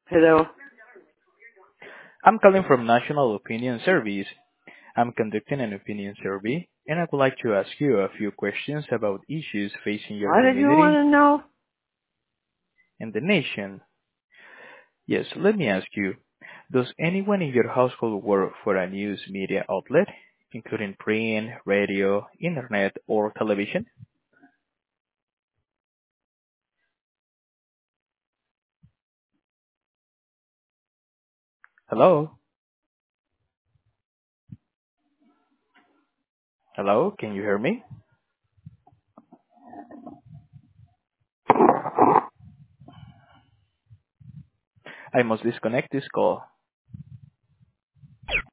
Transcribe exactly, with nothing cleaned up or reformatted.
Hello. I'm calling from National Opinion Service. I'm conducting an opinion survey, and I would like to ask you a few questions about issues facing your What did you want community to know? and the nation. Yes, let me ask you, does anyone in your household work for a news media outlet, including print, radio, internet, or television? Hello? Hello? Can you hear me? I must disconnect this call.